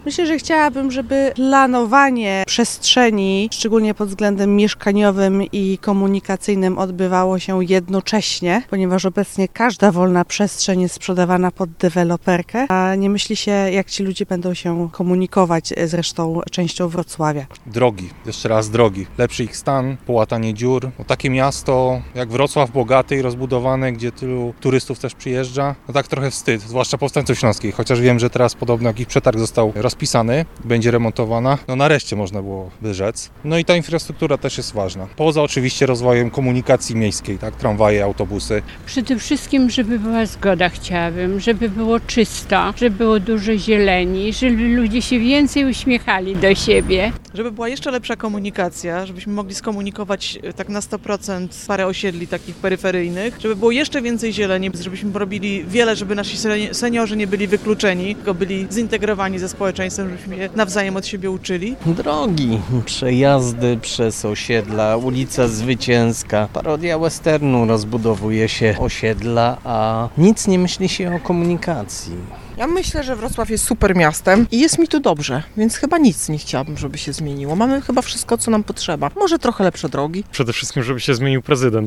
Myślę, że chciałabym, żeby planowanie przestrzeni, szczególnie pod względem mieszkaniowym i komunikacyjnym, odbywało się jednocześnie, ponieważ obecnie każda wolna przestrzeń jest sprzedawana pod deweloperkę, a nie myśli się, jak ci ludzie będą się komunikować z resztą częścią Wrocławia. Drogi, jeszcze raz drogi. Lepszy ich stan, połatanie dziur. No, takie miasto jak Wrocław, bogate i rozbudowane, gdzie tylu turystów też przyjeżdża, no tak trochę wstyd, zwłaszcza powstańców śląskich, chociaż wiem, że teraz podobno jakiś przetarg został rozpisany, będzie remontowana. No nareszcie można byłoby rzec. No i ta infrastruktura też jest ważna. Poza oczywiście rozwojem komunikacji miejskiej, tak, tramwaje, autobusy. Przede wszystkim, żeby była zgoda, chciałabym, żeby było czysto, żeby było dużo zieleni, żeby ludzie się więcej uśmiechali do siebie. Żeby była jeszcze lepsza komunikacja, żebyśmy mogli skomunikować tak na 100% parę osiedli takich peryferyjnych, żeby było jeszcze więcej zieleni, żebyśmy robili wiele, żeby nasi seniorzy nie byli wykluczeni, tylko byli zintegrowani ze społeczeństwem, żebyśmy je nawzajem od siebie uczyli. Drogi, przejazdy przez osiedla, ulica Zwycięska, parodia westernu, rozbudowuje się osiedla, a nic nie myśli się o komunikacji. Ja myślę, że Wrocław jest super miastem i jest mi tu dobrze, więc chyba nic nie chciałabym, żeby się zmieniło. Mamy chyba wszystko, co nam potrzeba. Może trochę lepsze drogi. Przede wszystkim, żeby się zmienił prezydent.